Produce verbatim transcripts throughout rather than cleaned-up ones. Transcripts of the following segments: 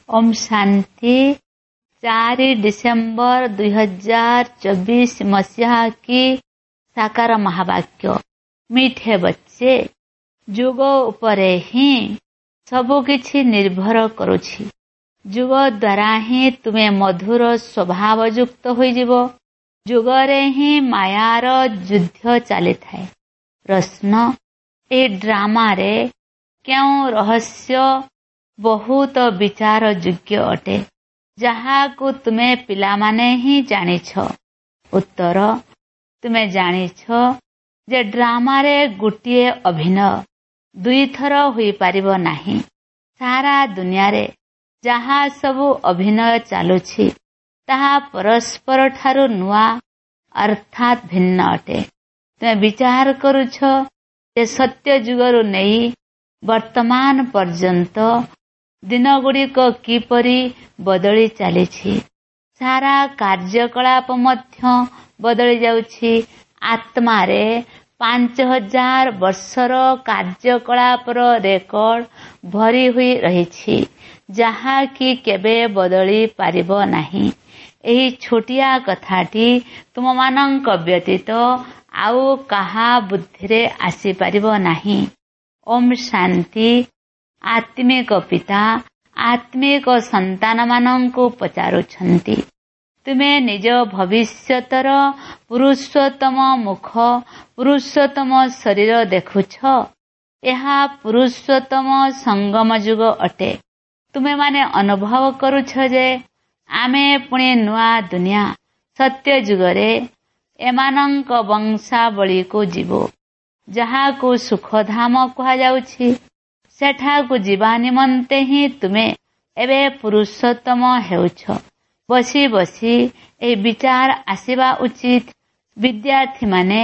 ओम शांति। चार डिसेम्बर दुई हजार चौबीस मसीहा की साकार महावाक्य। मीठे बच्चे, जुग उपरे ही सबु किछि निर्भर करुछि। जुग द्वारा ही तुमे मधुर स्वभाव युक्त होइजिबो। जुगरे ही मायार युद्ध चली थाए। प्रश्न, ए ड्रामा रे क्यों रहस्य बहुत विचार योग्य अटे, जहाकु तुमे पिलामाने ही जानिछ। उत्तर, तुमे जानिछ जे ड्रामा रे गुटिए अभिनय दुई थर हुई पारिबो नाही। सारा दुनिया रे जहा सबु अभिनय चालुछि ताहा परस्पर ठारु नुआ अर्थात भिन्न अटे। तुमे विचार करुछ जे सत्य जुगरु नेई वर्तमान पर्यंत दिन गुड़िक किपरि बदली चलीछि। सारा कार्यकलाप मध्य बदली जाउछि। आत्मा रे पांच हजार वर्षर कार्यकलापर रेकर्ड भरी हुई रहिछि, जहा कि केबे बदली पारिबो नाही। एही छोटिया कथाटी तुम मानंक व्यतीत आउ काहा बुद्धिरे आसी पारिबो नाही। ओम शांति। आत्मिक पिता आत्मिक संतान मानंकु पचारुछंती, तुमे निज भविष्यतर पुरुषोत्तम मुख पुरुषोत्तम शरीर देखुछ। एहा पुरुषोत्तम संगम युग अटे। तुमे माने अनुभव करुछ जे आमे पुणे नुआ दुनिया सत्य जुगरे एमानंक वंशावली को जीवो, जहाकु सुखधाम कहा जाउछि। सेठाकु जीवा निमंते ही तुमे एबे पुरुषोत्तम हेउछ। बसी बसी ए विचार आसीबा उचित। विद्यार्थी माने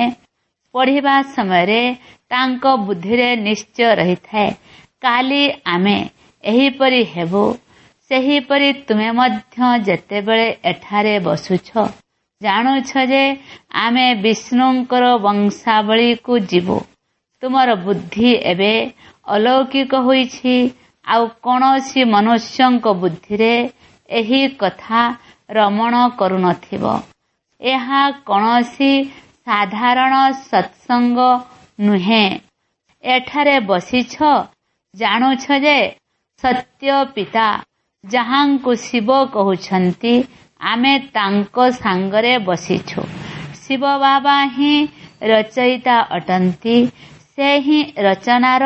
पढ़िबा समय रे तांको बुद्धिरे निश्चय रही थाए, काली आमे एही परि हेबो। सेही परि तुमे मध्य जेतेबेले एठारे बसुछ, जानुछ जे आमे विष्णुंकर वंशावली को जीवो। तुमर बुद्धि एबे अलौकिक होइछि। आउ कोनोसी मनुष्यंक बुद्धिरे एही कथा रमण करू नथिबो। एहा कोनोसी साधारण सत्संग नुहे। एठारे बसिछ, जानुछ जे सत्य पिता जहांकु शिव कहुछंती, आमे तांको सांगरे बसिछु। शिव बाबा ही रचयिता अटंती। से ही रचनार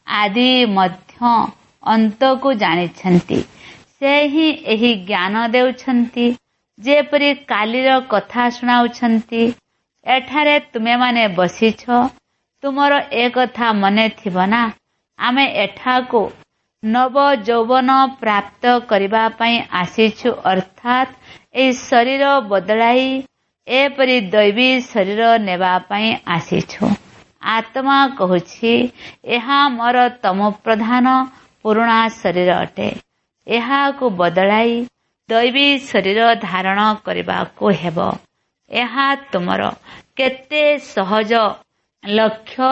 आदि मध्य अंत को जानिछंती। से ही एही ज्ञान देउछंती, जेपरि कालीर कथा सुनाउछंती। एठारे तुमे माने बसिछ, तुमर ए कथा मने थिबो ना, आमे एठाको नव यौवन प्राप्त करिबा पई आसीछु, अर्थात ए शरीर बदलाई एपरि दैवी शरीर नेबा पई आसीछु। आत्मा कहुछि, एहा मोर तम प्रधान पुरुणा शरीर अटे। एहाकु बदलाई दैवी शरीर धारण करिबाको हेबो। एहा तुमर केते सहज लक्ष्य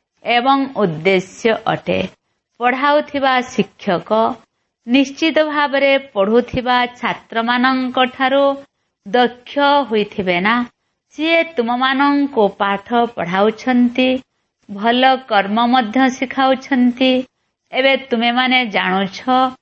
एवं उद्देश्य अटे। पढ़ाउथिबा शिक्षक निश्चित भावरे पढ़ुथिबा छात्र मानंक ठारो दक्ष होइथिबे ना। सिए तुम मानंको पाठ पढ़ाउछंती, भल कर्म मध्य सिखाउछंती। एबे तुमे माने जानुछ,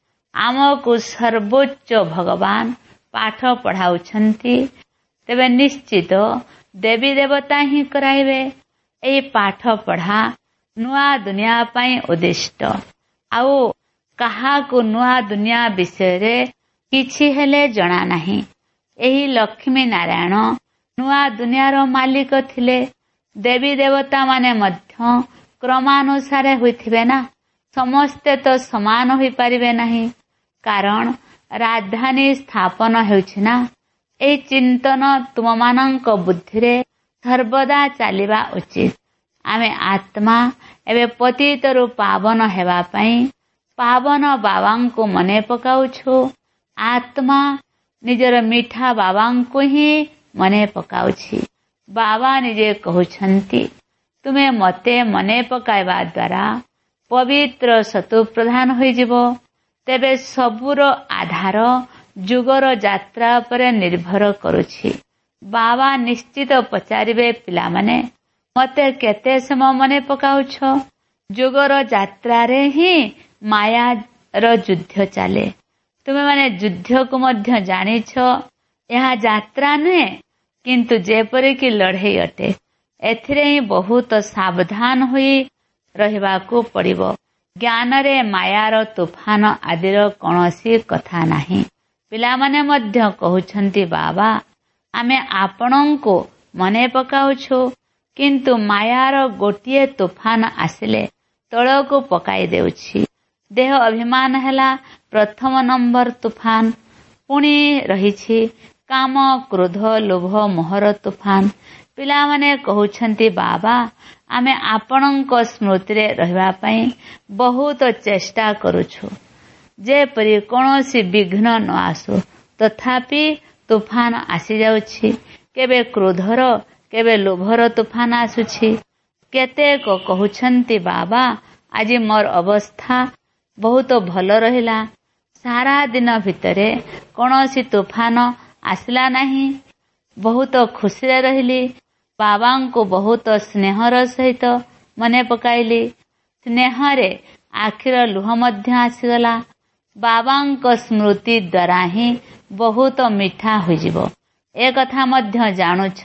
आमको सर्वोच्च भगवान पाठ पढ़ाउछंती। तेबे निश्चित देवी देवता ही कराइबे। एई पाठ पढ़ा नुआ दुनिया पाई उद्दिष्ट। आउ काहाकु नुआ दुनिया विषय रे किछि हेले जणा नाही। एही लक्ष्मी नारायण नुआ दुनियार मालिक थिले। देवी देवता माने मध्य क्रमानुसारे होइथिबे ना। समस्ते तो समान होई पारिबे नाही, कारण राजधानी स्थापन हेउछि ना। ए चिंतन तुम मानंक बुद्धिरे सर्वदा चलिबा उचित। आमे आत्मा एबे पतितरु पावन हेबा पई पावन बाबांको मने पकाउछु। आत्मा निजर मीठा बाबांको ही मने पकाउछि। बाबा निजे कहुछंती, तुमे मते मने पकाइबा द्वारा पवित्र सतु प्रधान होइजिबो। ତେବେ ସବୁର ଆଧାର ଯୁଗର ଯାତ୍ରା ଉପରେ ନିର୍ଭର କରୁଛି। ବାବା ନିଶ୍ଚିତ ପଚାରିବେ, ପିଲାମାନେ ମତେ କେତେ ସମୟ ମନେ ପକାଉଛ? ଯୁଗର ଯାତ୍ରାରେ ହିଁ ମାୟାର ଯୁଦ୍ଧ ଚାଲେ। ତୁମେମାନେ ଯୁଦ୍ଧକୁ ମଧ୍ୟ ଜାଣିଛ। ଏହା ଯାତ୍ରା ନୁହେଁ, କିନ୍ତୁ ଯେପରିକି ଲଢ଼େଇ ଅଟେ। ଏଥିରେ ହିଁ ବହୁତ ସାବଧାନ ହୋଇ ରହିବାକୁ ପଡ଼ିବ। ଜ୍ଞାନରେ ମାୟାର ତୁଫାନ ଆଦିର କୌଣସି କଥା ନାହିଁ। ପିଲାମାନେ ମଧ୍ୟ କହୁଛନ୍ତି, ବାବା ଆମେ ଆପଣଙ୍କୁ ମନେ ପକାଉଛୁ, କିନ୍ତୁ ମାୟାର ଗୋଟିଏ ତୁଫାନ ଆସିଲେ ତଳକୁ ପକାଇ ଦେଉଛି। ଦେହ ଅଭିମାନ ହେଲା ପ୍ରଥମ ନମ୍ବର ତୁଫାନ। ପୁଣି ରହିଛି କାମ, କ୍ରୋଧ, ଲୋଭ, ମୋହର ତୁଫାନ। ପିଲାମାନେ କହୁଛନ୍ତି, ବାବା ଆମେ ଆପଣଙ୍କ ସ୍ମୃତିରେ ରହିବା ପାଇଁ ବହୁତ ଚେଷ୍ଟା କରୁଛୁ, ଯେପରି କୌଣସି ବିଘ୍ନ ନ ଆସୁ। ତଥାପି ତୁଫାନ ଆସିଯାଉଛି। କେବେ କ୍ରୋଧର, କେବେ ଲୋଭର ତୁଫାନ ଆସୁଛି। କେତେକ କହୁଛନ୍ତି, ବାବା ଆଜି ମୋର ଅବସ୍ଥା ବହୁତ ଭଲ ରହିଲା। ସାରା ଦିନ ଭିତରେ କୌଣସି ତୁଫାନ ଆସିଲା ନାହିଁ। ବହୁତ ଖୁସିରେ ରହିଲି। ବାବାଙ୍କୁ ବହୁତ ସ୍ନେହର ସହିତ ମନେ ପକାଇଲି। ସ୍ନେହରେ ଆଖିର ଲୁହ ମଧ୍ୟ ଆସିଗଲା। ବାବାଙ୍କ ସ୍ମୃତି ଦ୍ୱାରା ହିଁ ବହୁତ ମିଠା ହୋଇଯିବ। ଏ କଥା ମଧ୍ୟ ଜାଣୁଛ,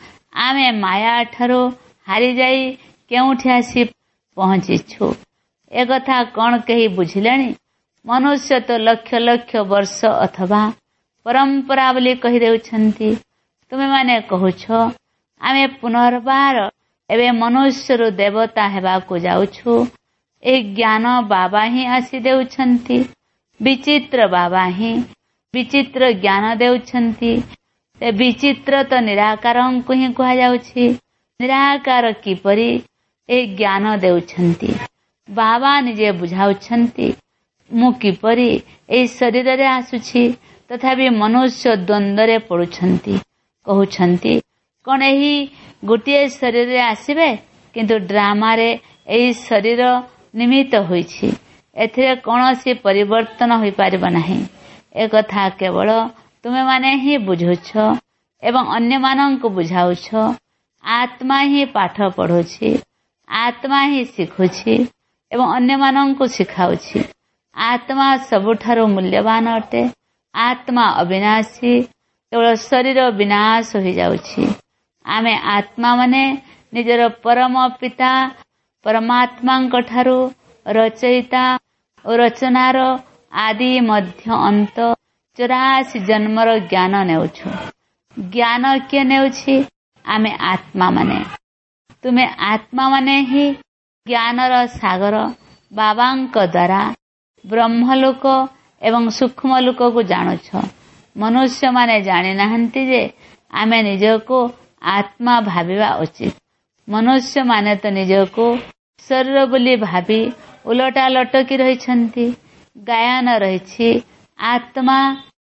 ଆମେ ମାୟା ଠାରୁ ହାରିଯାଇ କେଉଁଠି ଆସି ପହଞ୍ଚିଛୁ। ଏ କଥା କ'ଣ କେହି ବୁଝିଲେଣି? ମନୁଷ୍ୟ ତ ଲକ୍ଷ ଲକ୍ଷ ବର୍ଷ ଅଥବା ପରମ୍ପରା ବୋଲି କହିଦେଉଛନ୍ତି। ତୁମେମାନେ କହୁଛ ଆମେ ପୁନର୍ବାର ଏବେ ମନୁଷ୍ୟରୁ ଦେବତା ହେବାକୁ ଯାଉଛୁ। ଏହି ଜ୍ଞାନ ବାବା ହିଁ ଆସି ଦେଉଛନ୍ତି। ବିଚିତ୍ର ବାବା ହିଁ ବିଚିତ୍ର ଜ୍ଞାନ ଦେଉଛନ୍ତି। ସେ ବିଚିତ୍ର ତ ନିରାକାରଙ୍କୁ ହିଁ କୁହାଯାଉଛି। ନିରାକାର କିପରି ଏହି ଜ୍ଞାନ ଦେଉଛନ୍ତି? ବାବା ନିଜେ ବୁଝାଉଛନ୍ତି। ମୁଁ କିପରି ଏହି ଶରୀରରେ ଆସୁଛି, ତଥାପି ମନୁଷ୍ୟ ଦ୍ୱନ୍ଦ୍ୱରେ ପଡୁଛନ୍ତି। କହୁଛନ୍ତି କ'ଣ ଏହି ଗୋଟିଏ ଶରୀରରେ ଆସିବେ? କିନ୍ତୁ ଡ୍ରାମାରେ ଏହି ଶରୀର ନିମିତ୍ତ ହୋଇଛି। ଏଥିରେ କୌଣସି ପରିବର୍ତ୍ତନ ହୋଇପାରିବ ନାହିଁ। ଏକଥା କେବଳ ତୁମେମାନେ ହିଁ ବୁଝୁଛ ଏବଂ ଅନ୍ୟମାନଙ୍କୁ ବୁଝାଉଛ। ଆତ୍ମା ହିଁ ପାଠ ପଢୁଛି, ଆତ୍ମା ହିଁ ଶିଖୁଛି ଏବଂ ଅନ୍ୟମାନଙ୍କୁ ଶିଖାଉଛି। ଆତ୍ମା ସବୁଠାରୁ ମୂଲ୍ୟବାନ ଅଟେ। ଆତ୍ମା ଅବିନାଶୀ। କେବଳ ଶରୀର ବିନାଶ ହୋଇଯାଉଛି। ଆମେ ଆତ୍ମା ମାନେ ନିଜର ପରମ ପିତା ପରମାତ୍ମାଙ୍କ ଠାରୁ ରଚୟିତା ଓ ରଚନାର ଆଦି ମଧ୍ୟ ଅନ୍ତ ଚଉରାଶୀ ଜନ୍ମର ଜ୍ଞାନ ନେଉଛୁ। ଜ୍ଞାନ କିଏ ନେଉଛି? ଆମେ ଆତ୍ମା ମାନେ। ତୁମେ ଆତ୍ମା ମାନେ ହିଁ ଜ୍ଞାନର ସାଗର ବାବାଙ୍କ ଦ୍ୱାରା ବ୍ରହ୍ମଲୋକ ଏବଂ ସୂକ୍ଷ୍ମ ଲୋକକୁ ଜାଣୁଛ। ମନୁଷ୍ୟମାନେ ଜାଣିନାହାନ୍ତି ଯେ ଆମେ ନିଜକୁ ଆତ୍ମା ଭାବିବା ଉଚିତ। ମନୁଷ୍ୟମାନେ ତ ନିଜକୁ ଶରୀର ବୋଲି ଭାବି ଓଲଟା ଲଟକି ରହିଛନ୍ତି। ଗାୟନ ରହିଛି, ଆତ୍ମା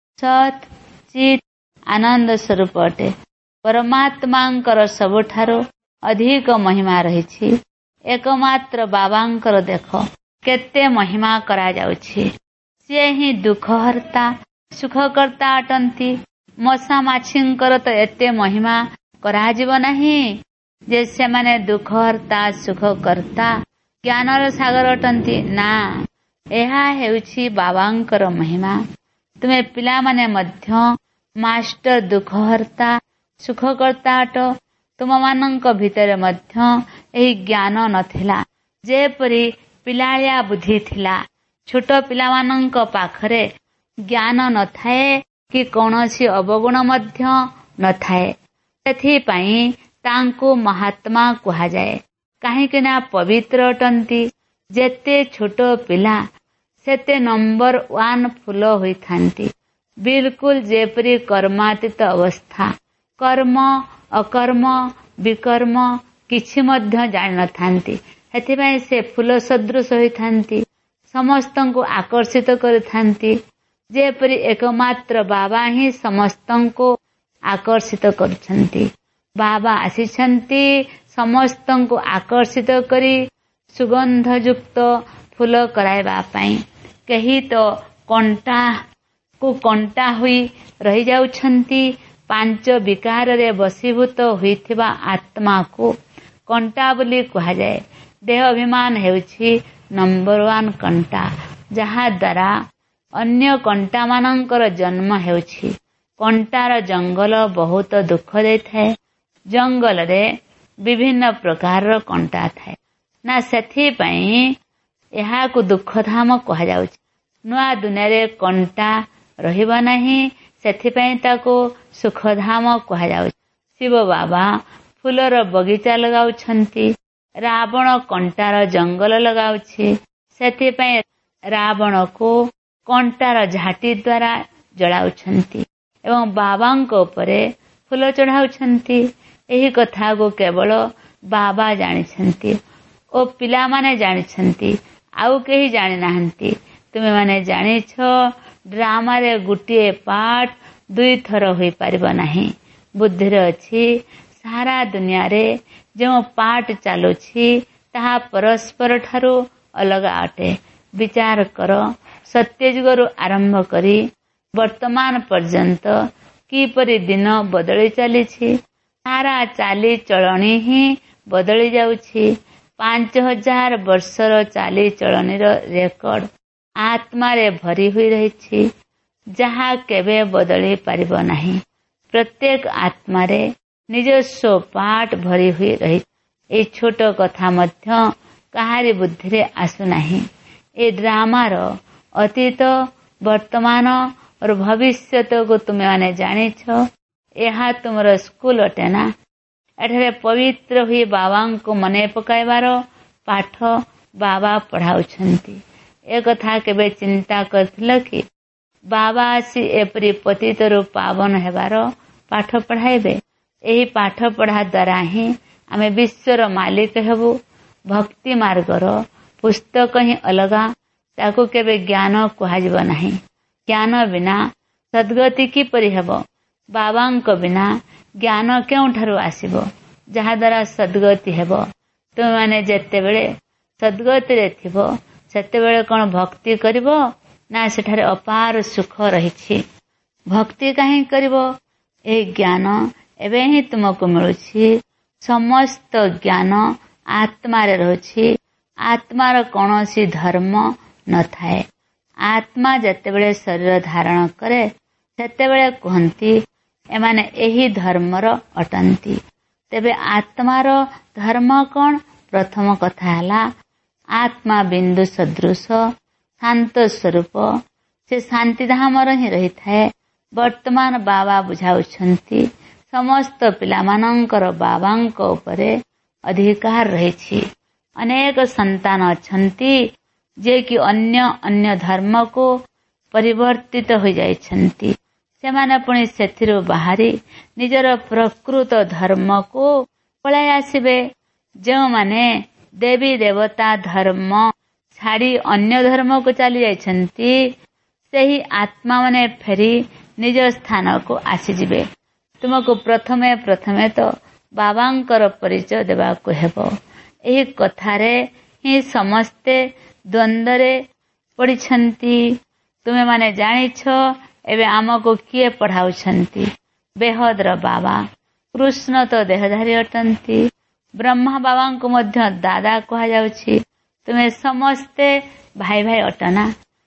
ସତ୍ ଚିତ୍ ଆନନ୍ଦ ସ୍ୱରୂପ ଅଟେ। ପରମାତ୍ମାଙ୍କର ସବୁଠାରୁ ଅଧିକ ମହିମା ରହିଛି। ଏକମାତ୍ର ବାବାଙ୍କର ଦେଖ କେତେ ମହିମା କରାଯାଉଛି। ସିଏ ହିଁ ଦୁଃଖହର୍ତ୍ତା ସୁଖକର୍ତ୍ତା ଅଟନ୍ତି। ମଶା ମାଛିଙ୍କର ତ ଏତେ ମହିମା କରାଯିବ ନାହିଁ ଯେ ସେମାନେ ଦୁଃଖହର୍ତ୍ତା ସୁଖକର୍ତ୍ତା ଜ୍ଞାନର ସାଗର ଅଟନ୍ତି। ନା, ଏହା ହେଉଛି ବାବାଙ୍କର ମହିମା। ତୁମେ ପିଲାମାନେ ମଧ୍ୟ ମାଷ୍ଟର ଦୁଃଖହର୍ତ୍ତା ସୁଖକର୍ତ୍ତା ଅଟ। ତୁମମାନଙ୍କ ଭିତରେ ମଧ୍ୟ ଏହି ଜ୍ଞାନ ନଥିଲା। ଯେପରି ପିଲାଳିଆ ବୁଦ୍ଧି ଥିଲା। ଛୋଟ ପିଲାମାନଙ୍କ ପାଖରେ ଜ୍ଞାନ ନଥାଏ କି କୌଣସି ଅବଗୁଣ ମଧ୍ୟ ନଥାଏ। ସେଥିପାଇଁ ତାଙ୍କୁ ମହାତ୍ମା କୁହାଯାଏ। କାହିଁକି ନା ପବିତ୍ର ଅଟନ୍ତି। ଯେତେ ଛୋଟ ପିଲା ସେତେ ନମ୍ବର ୱାନ୍ ଫୁଲ ହୋଇଥାନ୍ତି। ବିଲକୁଲ ଯେପରି କର୍ମାତୀତ ଅବସ୍ଥା। କର୍ମ ଅକର୍ମ ବିକର୍ମ କିଛି ମଧ୍ୟ ଜାଣିନଥାନ୍ତି। ସେଥିପାଇଁ ସେ ଫୁଲ ସଦୃଶ ହୋଇଥାନ୍ତି। ସମସ୍ତଙ୍କୁ ଆକର୍ଷିତ କରିଥାନ୍ତି। ଯେପରି ଏକମାତ୍ର ବାବା ହିଁ ସମସ୍ତଙ୍କୁ ଆକର୍ଷିତ କରୁଛନ୍ତି। ବାବା ଆସିଛନ୍ତି ସମସ୍ତଙ୍କୁ ଆକର୍ଷିତ କରି ସୁଗନ୍ଧଯୁକ୍ତ ଫୁଲ କରାଇବା ପାଇଁ। କେହି ତ କଣ୍ଟା କୁ କଣ୍ଟା ହୋଇ ରହିଯାଉଛନ୍ତି। ପାଞ୍ଚ ବିକାରରେ ବଶୀଭୂତ ହୋଇଥିବା ଆତ୍ମାକୁ କଣ୍ଟା ବୋଲି କୁହାଯାଏ। ଦେହ ଅଭିମାନ ହେଉଛି ନମ୍ବର ୱାନ୍ କଣ୍ଟା, ଯାହା ଦ୍ୱାରା ଅନ୍ୟ କଣ୍ଟାମାନଙ୍କର ଜନ୍ମ ହେଉଛି। କଣ୍ଟାର ଜଙ୍ଗଲ ବହୁତ ଦୁଃଖ ଦେଇଥାଏ। ଜଙ୍ଗଲରେ ବିଭିନ୍ନ ପ୍ରକାରର କଣ୍ଟା ଥାଏ ନା, ସେଥିପାଇଁ ଏହାକୁ ଦୁଃଖଧାମ କୁହାଯାଉଛି। ନୂଆ ଦୁନିଆରେ କଣ୍ଟା ରହିବ ନାହିଁ, ସେଥିପାଇଁ ତାକୁ ସୁଖଧାମ କୁହାଯାଉଛି। ଶିବ ବାବା ଫୁଲର ବଗିଚା ଲଗାଉଛନ୍ତି, ରାବଣ କଣ୍ଟାର ଜଙ୍ଗଲ ଲଗାଉଛି। ସେଥିପାଇଁ ରାବଣକୁ କଣ୍ଟାର ଝାଟି ଦ୍ୱାରା ଜଳାଉଛନ୍ତି ଏବଂ ବାବାଙ୍କ ଉପରେ ଫୁଲ ଚଢ଼ାଉଛନ୍ତି। ଏହି କଥାକୁ କେବଳ ବାବା ଜାଣିଛନ୍ତି ଓ ପିଲାମାନେ ଜାଣିଛନ୍ତି, ଆଉ କେହି ଜାଣିନାହାନ୍ତି। ତୁମେମାନେ ଜାଣିଛ, ଡ୍ରାମାରେ ଗୋଟିଏ ପାର୍ଟ ଦୁଇଥର ହୋଇପାରିବ ନାହିଁ। ବୁଦ୍ଧିରେ ଅଛି, ସାରା ଦୁନିଆରେ ଯେଉଁ ପାର୍ଟ ଚାଲୁଛି ତାହା ପରସ୍ପର ଠାରୁ ଅଲଗା ଅଟେ। ବିଚାର କର, ସତ୍ୟଯୁଗରୁ ଆରମ୍ଭ କରି ବର୍ତ୍ତମାନ ପର୍ଯ୍ୟନ୍ତ କିପରି ଦିନ ବଦଳି ଚାଲିଛି। ସାରା ଚାଲିଚଳଣି ହିଁ ବଦଳି ଯାଉଛି। ପାଞ୍ଚ ହଜାର ବର୍ଷର ଚାଲିଚଳଣିର ରେକର୍ଡ ଆତ୍ମାରେ ଭରି ହୋଇ ରହିଛି, ଯାହା କେବେ ବଦଳି ପାରିବ ନାହିଁ। ପ୍ରତ୍ୟେକ ଆତ୍ମାରେ ନିଜସ୍ୱ ପାର୍ଟ ଭରି ହୋଇ ରହିଛି। ଏହି ଛୋଟ କଥା ମଧ୍ୟ କାହାରି ବୁଦ୍ଧିରେ ଆସୁନାହିଁ। ଏ ଡ୍ରାମାର ଅତୀତ, ବର୍ତ୍ତମାନ ଓ ଭବିଷ୍ୟତକୁ ତୁମେମାନେ ଜାଣିଛ। ଏହା ତୁମର ସ୍କୁଲ ଅଟେ ନା। ଏଠାରେ ପବିତ୍ର ହୋଇ ବାବାଙ୍କୁ ମନେ ପକାଇବାର ପାଠ ବାବା ପଢ଼ାଉଛନ୍ତି। ଏକଥା କେବେ ଚିନ୍ତା କରିଥିଲ କି ବାବା ଆସି ଏପରି ପତିତରୁ ପାବନ ହେବାର ପାଠ ପଢ଼ାଇବେ? ଏହି ପାଠ ପଢ଼ା ଦ୍ୱାରା ହିଁ ଆମେ ବିଶ୍ୱର ମାଲିକ ହେବୁ। ଭକ୍ତି ମାର୍ଗର ପୁସ୍ତକ ହିଁ ଅଲଗା, ତାକୁ କେବେ ଜ୍ଞାନ କୁହାଯିବ ନାହିଁ। ଜ୍ଞାନ ବିନା ସଦ୍ଗତି କିପରି ହେବ? ବାବାଙ୍କ ବିନା ଜ୍ଞାନ କେଉଁଠାରୁ ଆସିବ, ଯାହାଦ୍ୱାରା ସଦ୍ଗତି ହେବ? ତୁମେମାନେ ଯେତେବେଳେ ସଦ୍ଗତିରେ ଥିବ, ସେତେବେଳେ କ'ଣ ଭକ୍ତି କରିବ? ନା ସେଠାରେ ଅପାର ସୁଖ ରହିଛି। ଭକ୍ତି କାହିଁ କରିବ? ଏହି ଜ୍ଞାନ ଏବେ ହିଁ ତୁମକୁ ମିଳୁଛି। ସମସ୍ତ ଜ୍ଞାନ ଆତ୍ମାରେ ରହୁଛି। ଆତ୍ମାର କୌଣସି ଧର୍ମ ନଥାଏ। ଆତ୍ମା ଯେତେବେଳେ ଶରୀର ଧାରଣ କରେ, ସେତେବେଳେ କୁହନ୍ତି ଏମାନେ ଏହି ଧର୍ମର ଅଟନ୍ତି। ତେବେ ଆତ୍ମାର ଧର୍ମ କ'ଣ? ପ୍ରଥମ କଥା ହେଲା, ଆତ୍ମା ବିନ୍ଦୁ ସଦୃଶ ଶାନ୍ତ ସ୍ୱରୂପ, ସେ ଶାନ୍ତିଧାମର ହିଁ ରହିଥାଏ। ବର୍ତ୍ତମାନ ବାବା ବୁଝାଉଛନ୍ତି, ସମସ୍ତ ପିଲାମାନଙ୍କର ବାବାଙ୍କ ଉପରେ ଅଧିକାର ରହିଛି। ଅନେକ ସନ୍ତାନ ଅଛନ୍ତି ଯିଏକି ଅନ୍ୟ ଅନ୍ୟ ଧର୍ମକୁ ପରିବର୍ତ୍ତିତ ହୋଇଯାଇଛନ୍ତି। ସେମାନେ ପୁଣି ସେଥିରୁ ବାହାରି ନିଜର ପ୍ରକୃତ ଧର୍ମକୁ ପଳାଇ ଆସିବେ। ଯେଉଁମାନେ ଦେବୀ ଦେବତା ଧର୍ମ ଛାଡ଼ି ଅନ୍ୟ ଧର୍ମକୁ ଚାଲି ଯାଇଛନ୍ତି, ସେହି ଆତ୍ମାମାନେ ଫେରି ନିଜ ସ୍ଥାନକୁ ଆସିଯିବେ। ତୁମକୁ ପ୍ରଥମେ ପ୍ରଥମେ ତ ବାବାଙ୍କର ପରିଚୟ ଦେବାକୁ ହେବ। ଏହି କଥାରେ ହିଁ ସମସ୍ତେ ଦ୍ୱନ୍ଦ୍ୱରେ ପଡ଼ିଛନ୍ତି। ତୁମେମାନେ ଜାଣିଛ, ଏବେ ଆମକୁ କିଏ ପଢ଼ାଉଛନ୍ତି? ବେହଦର ବାବା। କୃଷ୍ଣ ତ ଦେହଧାରୀ ଅଟନ୍ତି। ବ୍ରହ୍ମା ବାବାଙ୍କୁ ମଧ୍ୟ ଦାଦା କୁହାଯାଉଛି। ତୁମେ ସମସ୍ତେ ଭାଇ ଭାଇ ଅଟନା।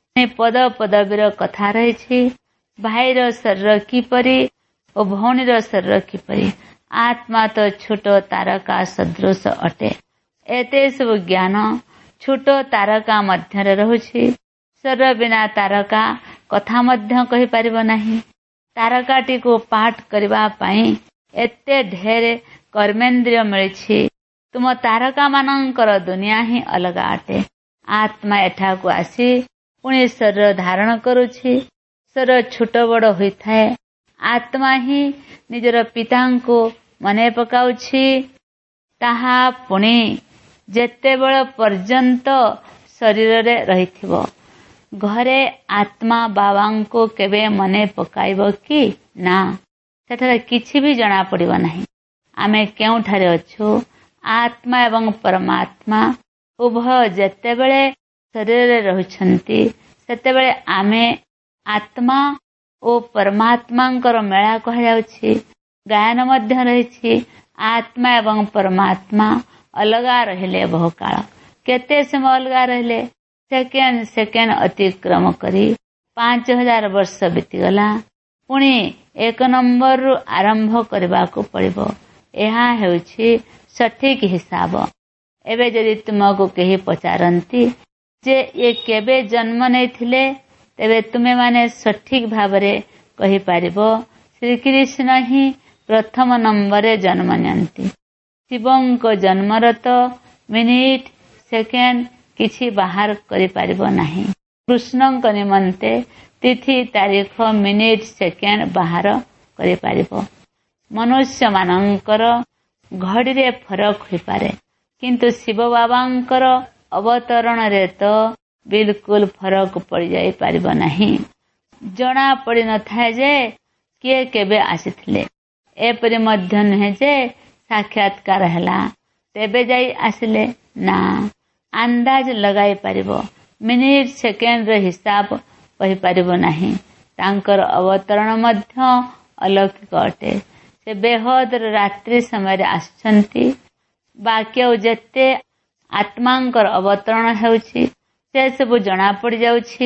ପଦ ପଦବୀର କଥା ରହିଛି। ଭାଇର ଶରୀର କିପରି ଓ ଭଉଣୀର ଶରୀର କିପରି? ଆତ୍ମା ତ ଛୋଟ ତାରକା ସଦୃଶ ଅଟେ। ଏତେ ସବୁ ଜ୍ଞାନ ଛୋଟ ତାରକା ମଧ୍ୟରେ ରହୁଛି। ଶରୀର ବିନା ତାରକା କଥା ମଧ୍ୟ କହିପାରିବ ନାହିଁ। ତାରକାଟିକୁ ପାଠ କରିବା ପାଇଁ ଏତେ ଢେର କର୍ମେନ୍ଦ୍ରିୟ ମିଳିଛି। ତୁମ ତାରକାମାନଙ୍କର ଦୁନିଆ ହିଁ ଅଲଗା ଅଟେ। ଆତ୍ମା ଏଠାକୁ ଆସି ପୁଣି ଶରୀର ଧାରଣ କରୁଛି। ଶରୀର ଛୋଟ ବଡ଼ ହୋଇଥାଏ। ଆତ୍ମା ହିଁ ନିଜର ପିତାଙ୍କୁ ମନେ ପକାଉଛି। ତାହା ପୁଣି ଯେତେବେଳ ପର୍ଯ୍ୟନ୍ତ ଶରୀରରେ ରହିଥିବ। ଘରେ ଆତ୍ମା ବାବାଙ୍କୁ କେବେ ମନେ ପକାଇବ କି? ନା, ସେଠାରେ କିଛି ବି ଜଣାପଡ଼ିବ ନାହିଁ। ଆମେ କେଉଁଠାରେ ଅଛୁ? ଆତ୍ମା ଏବଂ ପରମାତ୍ମା ଉଭୟ ଯେତେବେଳେ ଶରୀରରେ ରହୁଛନ୍ତି, ସେତେବେଳେ ଆମେ ଆତ୍ମା ଓ ପରମାତ୍ମାଙ୍କର ମେଳା କୁହାଯାଉଛି। ଗାୟନ ମଧ୍ୟ ରହିଛି। ଆତ୍ମା ଏବଂ ପରମାତ୍ମା ଅଲଗା ରହିଲେ ବହୁକାଳ। କେତେ ସମୟ ଅଲଗା ରହିଲେ? ସେକେଣ୍ଡ ସେକେଣ୍ଡ ଅତିକ୍ରମ କରି ପାଞ୍ଚ ହଜାର ବର୍ଷ ବିତିଗଲା। ପୁଣି ଏକ ନମ୍ବରରୁ ଆରମ୍ଭ କରିବାକୁ ପଡ଼ିବ। ଏହା ହେଉଛି ସଠିକ ହିସାବ। ଏବେ ଯଦି ତୁମକୁ କେହି ପଚାରନ୍ତି ଯେ ଏ କେବେ ଜନ୍ମ ନେଇଥିଲେ, ତେବେ ତୁମେମାନେ ସଠିକ ଭାବରେ କହିପାରିବ ଶ୍ରୀକୃଷ୍ଣ ହିଁ ପ୍ରଥମ ନମ୍ବରରେ ଜନ୍ମ ନିଅନ୍ତି। ଶିବଙ୍କ ଜନ୍ମର ତ ମିନିଟ ସେକେଣ୍ଡ କିଛି ବାହାର କରିପାରିବ ନାହିଁ। କୃଷ୍ଣଙ୍କ ନିମନ୍ତେ ତିଥି ତାରିଖ ମିନିଟ ସେକେଣ୍ଡ ବାହାର କରିପାରିବ। ମନୁଷ୍ୟମାନଙ୍କର ଘଡ଼ିରେ ଫରକ ହୋଇପାରେ, କିନ୍ତୁ ଶିବ ବାବାଙ୍କର ଅବତରଣରେ ତ ବିଲକୁଲ ଫରକ ପଡ଼ିଯାଇପାରିବ ନାହିଁ। ଜଣା ପଡ଼ିନଥାଏ ଯେ କିଏ କେବେ ଆସିଥିଲେ। ଏପରି ମଧ୍ୟ ନୁହେଁ ଯେ ସାକ୍ଷାତକାର ହେଲା ତେବେ ଯାଇ ଆସିଲେ। ନା, ଅନ୍ଦାଜ ଲଗାଇ ପାରିବ, ମିନିଟ ସେକେଣ୍ଡର ହିସାବ କହିପାରିବ ନାହିଁ। ତାଙ୍କର ଅବତରଣ ମଧ୍ୟ ଅଲୌକିକ ଅଟେ। ସେ ବେହଦର ରାତ୍ରି ସମୟରେ ଆସୁଛନ୍ତି। ବାକ୍ୟ ଆଉ ଯେତେ ଆତ୍ମାଙ୍କର ଅବତରଣ ହେଉଛି ସେ ସବୁ ଜଣା ପଡ଼ିଯାଉଛି।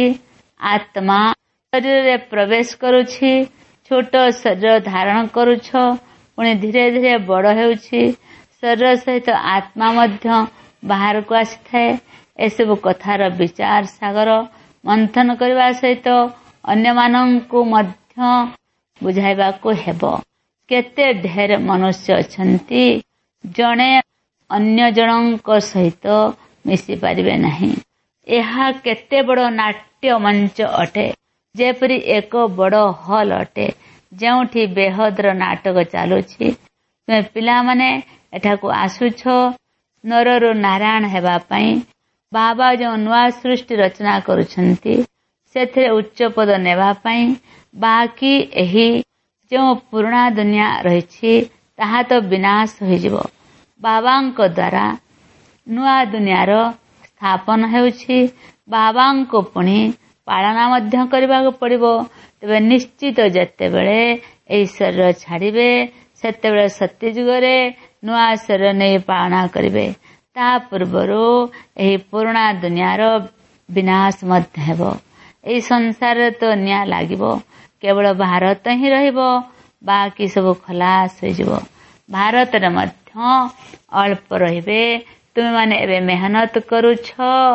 ଆତ୍ମା ଶରୀରରେ ପ୍ରବେଶ କରୁଛି, ଛୋଟ ଶରୀର ଧାରଣ କରୁଛ, ପୁଣି ଧୀରେ ଧୀରେ ବଡ଼ ହେଉଛି। ଶରୀର ସହିତ ଆତ୍ମା ମଧ୍ୟ ବାହାରକୁ ଆସିଥାଏ। ଏସବୁ କଥାର ବିଚାର ସାଗର ମନ୍ଥନ କରିବା ସହିତ ଅନ୍ୟମାନଙ୍କୁ ମଧ୍ୟ ବୁଝାଇବାକୁ ହେବ। କେତେ ଢେର ମନୁଷ୍ୟ ଅଛନ୍ତି ଜଣେ ଅନ୍ୟ ଜଣଙ୍କ ସହିତ ମିଶି ପାରିବେ ନାହିଁ। ଏହା କେତେ ବଡ଼ ନାଟ୍ୟ ମଞ୍ଚ ଅଟେ, ଯେପରି ଏକ ବଡ଼ ହଲ୍ ଅଟେ ଯେଉଁଠି ବେହଦର ନାଟକ ଚାଲୁଛି। ତୁମେ ପିଲାମାନେ ଏଠାକୁ ଆସୁଛ ନରରୁ ନାରାୟଣ ହେବା ପାଇଁ। ବାବା ଯେଉଁ ନୂଆ ସୃଷ୍ଟି ରଚନା କରୁଛନ୍ତି ସେଥିରେ ଉଚ୍ଚ ପଦ ନେବା ପାଇଁ। ବାକି ଏହି ଯେଉଁ ପୁରୁଣା ଦୁନିଆ ରହିଛି ତାହା ତ ବିନାଶ ହୋଇଯିବ। ବାବାଙ୍କ ଦ୍ୱାରା ନୂଆ ଦୁନିଆର ସ୍ଥାପନ ହେଉଛି। ବାବାଙ୍କୁ ପୁଣି ପାଳନା ମଧ୍ୟ କରିବାକୁ ପଡ଼ିବ। ତେବେ ନିଶ୍ଚିତ ଯେତେବେଳେ ଏହି ଶରୀର ଛାଡ଼ିବେ ସେତେବେଳେ ସତ୍ୟଯୁଗରେ ନୂଆ ଶରୀର ନେଇ ପାଳନା କରିବେ। ତା ପୂର୍ବରୁ ଏହି ପୁରୁଣା ଦୁନିଆର ବିନାଶ ମଧ୍ୟ ହେବ। ଏହି ସଂସାରରେ ତ ନିଆଁ ଲାଗିବ, କେବଳ ଭାରତ ହିଁ ରହିବ, ବାକି ସବୁ ଖଲାସ ହୋଇଯିବ। ଭାରତରେ ମଧ୍ୟ ଅଳ୍ପ ରହିବେ। ତୁମେମାନେ ଏବେ ମେହନତ କରୁଛ,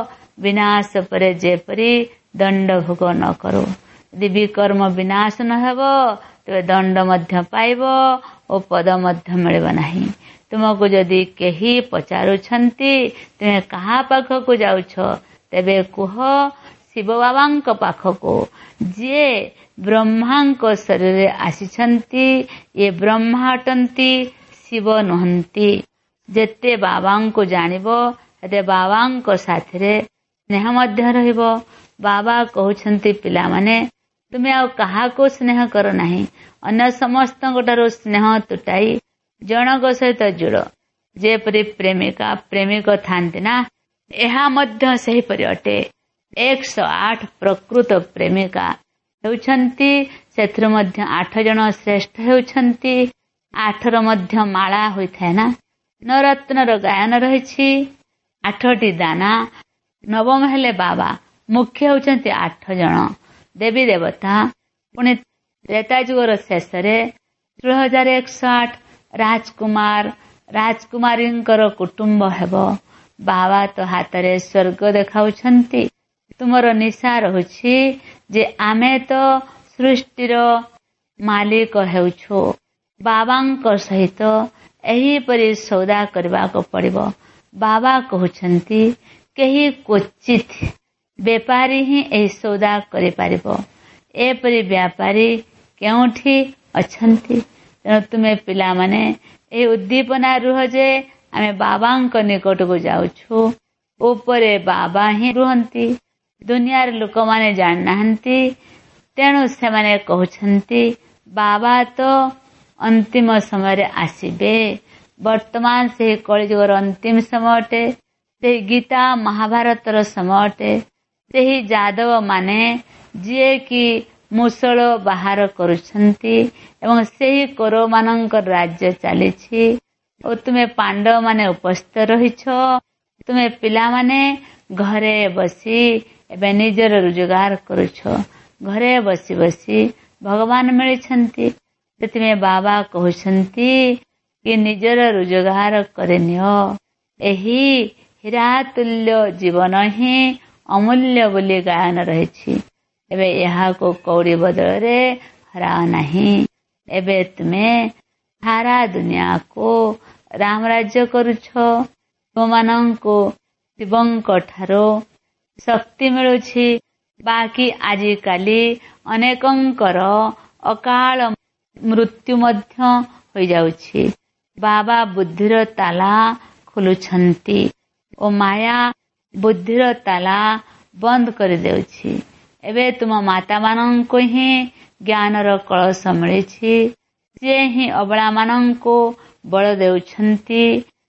ବିନାଶ ପରେ ଯେପରି ଦଣ୍ଡ ଭୋଗ ନ କରୁ। ଯଦି ବିକର୍ମ ବିନାଶ ନ ହେବ ତେବେ ଦଣ୍ଡ ମଧ୍ୟ ପାଇବ ଓ ପଦ ମଧ୍ୟ ମିଳିବ ନାହିଁ। ତୁମକୁ ଯଦି କେହି ପଚାରୁଛନ୍ତି ତୁମେ କାହା ପାଖକୁ ଯାଉଛ, ତେବେ କୁହ ଶିବ ବାବାଙ୍କ ପାଖକୁ, ଯିଏ ବ୍ରହ୍ମାଙ୍କ ଶରୀରରେ ଆସିଛନ୍ତି। ଇଏ ବ୍ରହ୍ମା ଅଟନ୍ତି, ଶିବ ନୁହନ୍ତି। ଯେତେ ବାବାଙ୍କୁ ଜାଣିବ ସେତେ ବାବାଙ୍କ ସାଥିରେ ସ୍ନେହ ମଧ୍ୟ ରହିବ। ବାବା କହୁଛନ୍ତି, ପିଲାମାନେ ତୁମେ ଆଉ କାହାକୁ ସ୍ନେହ କର ନାହିଁ। ଅନ୍ୟ ସମସ୍ତଙ୍କ ଠାରୁ ସ୍ନେହ ତୁଟାଇ ଜଣଙ୍କ ସହିତ ଜୁଡ଼। ଯେପରି ପ୍ରେମିକା ପ୍ରେମିକ ଥାନ୍ତି ନା, ଏହା ମଧ୍ୟ ସେହିପରି ଅଟେ। ଏକଶହ ଆଠ ପ୍ରକୃତ ପ୍ରେମିକା ହେଉଛନ୍ତି, ସେଥିରୁ ମଧ୍ୟ ଆଠ ଜଣ ଶ୍ରେଷ୍ଠ ହେଉଛନ୍ତି। ଆଠର ମଧ୍ୟ ମାଳା ହୋଇଥାଏ ନା। ନରତ୍ନର ଗାୟନ ରହିଛି, ଆଠଟି ଦାନା। ନବମ ହେଲେ ବାବା। ମୁଖ୍ୟ ହେଉଛନ୍ତି ଆଠ ଜଣ ଦେବୀ ଦେବତା। ପୁଣି ତ୍ରେତା ଯୁଗର ଶେଷରେ ଷୋହଳ ହଜାର ଏକଶହ ଆଠ ରାଜକୁମାର ରାଜକୁମାରୀଙ୍କର କୁଟୁମ୍ବ ହେବ। ବାବା ତ ହାତରେ ସ୍ୱର୍ଗ ଦେଖାଉଛନ୍ତି। ତୁମର ନିଶା ରହୁଛି ଯେ ଆମେ ତ ସୃଷ୍ଟିର ମାଲିକ ହେଉଛୁ। ବାବାଙ୍କ ସହିତ ଏହିପରି ସୌଦା କରିବାକୁ ପଡ଼ିବ। ବାବା କହୁଛନ୍ତି, କେହି କ୍ୱଚିତ ବେପାରୀ ହିଁ ଏହି ସୌଦା କରିପାରିବ। ଏପରି ବ୍ୟାପାରୀ କେଉଁଠି ଅଛନ୍ତି? ତେଣୁ ତୁମେ ପିଲାମାନେ ଏହି ଉଦ୍ଦୀପନା ରୁହ ଯେ ଆମେ ବାବାଙ୍କ ନିକଟକୁ ଯାଉଛୁ। ଉପରେ ବାବା ହିଁ ରୁହନ୍ତି। ଦୁନିଆର ଲୋକମାନେ ଜାଣିନାହାନ୍ତି, ତେଣୁ ସେମାନେ କହୁଛନ୍ତି ବାବା ତ ଅନ୍ତିମ ସମୟରେ ଆସିବେ। ବର୍ତ୍ତମାନ ସେହି କଳିଯୁଗର ଅନ୍ତିମ ସମୟ ଅଟେ। ସେହି ଗୀତା ମହାଭାରତର ସମୟ ଅଟେ। ସେହି ଯାଦବ ମାନେ ଯିଏ କି ମୁଷଳ ବାହାର କରୁଛନ୍ତି ଏବଂ ସେହି କୌରବମାନଙ୍କର ରାଜ୍ୟ ଚାଲିଛି ଓ ତୁମେ ପାଣ୍ଡବ ମାନେ ଉପସ୍ଥିତ ରହିଛ। ତୁମେ ପିଲାମାନେ ଘରେ ବସି ଏବେ ନିଜର ରୋଜଗାର କରୁଛ। ଘରେ ବସି ବସି ଭଗବାନ ମିଳିଛନ୍ତି। ସେଥିପାଇଁ ବାବା କହୁଛନ୍ତି କି ନିଜର ରୋଜଗାର କରିନିଅ। ଏହି ହୀରାତୁଲ୍ୟ ଜୀବନ ହିଁ ଅମୂଲ୍ୟ ବୋଲି ଗାୟନ ରହିଛି। ଏବେ ଏହାକୁ କଉଡ଼ି ବଦଳରେ ହରାଅ ନାହିଁ। ଏବେ ତୁମେ ସାରା ଦୁନିଆକୁ ରାମ ରାଜ୍ୟ କରୁଛ। ତୁମମାନଙ୍କୁ ଶିବଙ୍କ ଠାରୁ ଶକ୍ତି ମିଳୁଛି। ବାକି ଆଜିକାଲି ଅନେକଙ୍କର ଅକାଳ ମୃତ୍ୟୁ ମଧ୍ୟ ହୋଇଯାଉଛି। ବାବା ବୁଦ୍ଧିର ତାଲା ଖୋଲୁଛନ୍ତି ଓ ମାୟା ବୁଦ୍ଧିର ତାଲା ବନ୍ଦ କରିଦେଉଛି। ଏବେ ତୁମ ମାତାମାନଙ୍କୁ ହିଁ ଜ୍ଞାନର କଳସ ମିଳିଛି। ସିଏ ହିଁ ଅବଳାମାନଙ୍କୁ ବଳ ଦେଉଛନ୍ତି।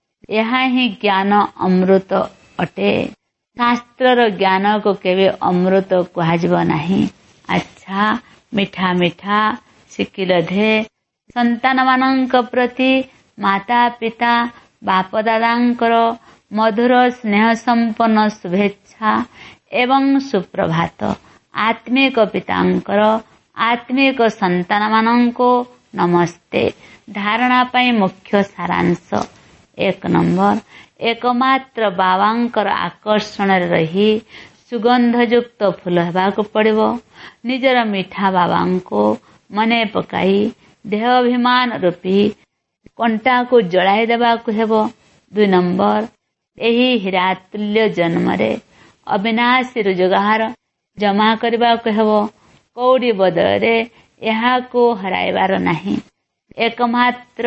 ଏହା ହିଁ ଜ୍ଞାନ ଅମୃତ ଅଟେ। ଶାସ୍ତ୍ରର ଜ୍ଞାନକୁ କେବେ ଅମୃତ କୁହାଯିବ ନାହିଁ। ଆଚ୍ଛା, ମିଠା ମିଠା ଶିଖିଲ ଧେ ସନ୍ତାନମାନଙ୍କ ପ୍ରତି ମାତା ପିତା ବାପ ଦାଦାଙ୍କର ମଧୁର ସ୍ନେହ ସମ୍ପନ୍ନ ଶୁଭେଚ୍ଛା ଏବଂ ସୁପ୍ରଭାତ। ଆତ୍ମିକ ପିତାଙ୍କର ଆତ୍ମିକ ସନ୍ତାନମାନଙ୍କୁ ନମସ୍ତେ। ଧାରଣା ପାଇଁ ମୁଖ୍ୟ ସାରାଂଶ। ଏକ ନମ୍ବର, ଏକମାତ୍ର ବାବାଙ୍କର ଆକର୍ଷଣରେ ରହି ସୁଗନ୍ଧଯୁକ୍ତ ଫୁଲ ହେବାକୁ ପଡ଼ିବ। ନିଜର ମିଠା ବାବାଙ୍କୁ ମନେ ପକାଇ ଦେହାଭିମାନ ରୂପୀ କଣ୍ଟାକୁ ଜଳାଇ ଦେବାକୁ ହେବ। ଦୁଇ ନମ୍ବର, ଏହି ହୀରାତୁଲ୍ୟ ଜନ୍ମରେ ଅବିନାଶୀ ରୋଜଗାର ଜମା କରିବାକୁ ହେବ। କଉଡ଼ି ବଦଳରେ ଏହାକୁ ହରାଇବାର ନାହିଁ। ଏକମାତ୍ର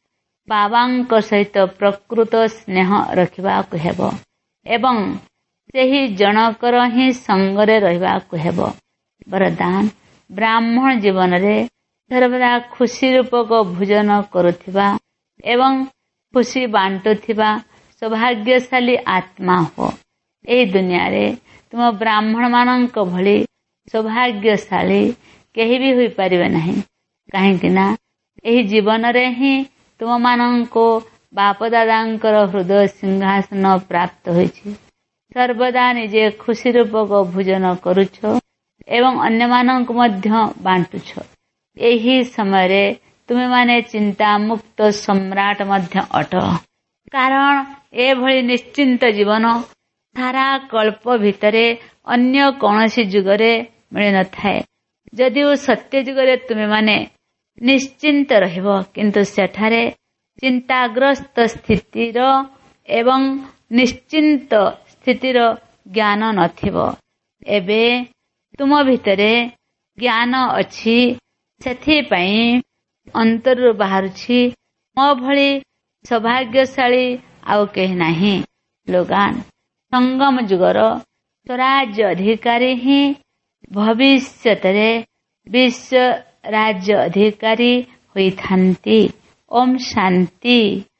ବାବାଙ୍କ ସହିତ ପ୍ରକୃତ ସ୍ନେହ ରଖିବାକୁ ହେବ ଏବଂ ସେହି ଜଣକର ହିଁ ସଙ୍ଗରେ ରହିବାକୁ ହେବ। ବରଦାନ, ବ୍ରାହ୍ମଣ ଜୀବନରେ ସର୍ବଦା ଖୁସି ରୂପକ ଭୋଜନ କରୁଥିବା ଏବଂ ଖୁସି ବାଣ୍ଟୁଥିବା ସୌଭାଗ୍ୟଶାଳୀ ଆତ୍ମା ହୁଅ। ଏହି ଦୁନିଆରେ ତୁମ ବ୍ରାହ୍ମଣ ମାନଙ୍କ ଭଳି ସୌଭାଗ୍ୟଶାଳୀ କେହି ବି ହୋଇପାରିବେ ନାହିଁ। କାହିଁକି ନା ଏହି ଜୀବନରେ ହିଁ ତୁମମାନଙ୍କୁ ବାପ ଦାଦାଙ୍କର ହୃଦୟ ସିଂହାସନ ପ୍ରାପ୍ତ ହୋଇଛି। ସର୍ବଦା ନିଜେ ଖୁସି ରୂପକ ଭୋଜନ କରୁଛ ଏବଂ ଅନ୍ୟମାନଙ୍କୁ ମଧ୍ୟ ବାଣ୍ଟୁଛ। ଏହି ସମୟରେ ତୁମେମାନେ ଚିନ୍ତାମୁକ୍ତ ସମ୍ରାଟ ମଧ୍ୟ ଅଟ। କାରଣ ଏଭଳି ନିଶ୍ଚିନ୍ତ ଜୀବନ ସାରା କଳ୍ପ ଭିତରେ ଅନ୍ୟ କୌଣସି ଯୁଗରେ ମିଳିନଥାଏ। ଯଦିଓ ସତ୍ୟ ଯୁଗରେ ତୁମେମାନେ ନିଶ୍ଚିନ୍ତ ରହିବ, କିନ୍ତୁ ସେଠାରେ ଚିନ୍ତାଗ୍ରସ୍ତ ସ୍ଥିତିର ଏବଂ ନିଶ୍ଚିନ୍ତ ସ୍ଥିତିର ଜ୍ଞାନ ନଥିବ। ଏବେ ତୁମ ଭିତରେ ଜ୍ଞାନ ଅଛି, ସେଥିପାଇଁ ଅନ୍ତରରୁ ବାହାରୁଛି ମୋ ଭଳି ସୌଭାଗ୍ୟଶାଳୀ ଆଉ କେହି ନାହିଁ। ସ୍ଲୋଗାନ, ସଙ୍ଗମ ଯୁଗର ସ୍ୱରାଜ୍ୟ ଅଧିକାରୀ ହିଁ ଭବିଷ୍ୟତରେ ବିଶ୍ୱ ରାଜ୍ୟ ଅଧିକାରୀ ହୋଇଥାନ୍ତି। ଓମ୍ ଶାନ୍ତି।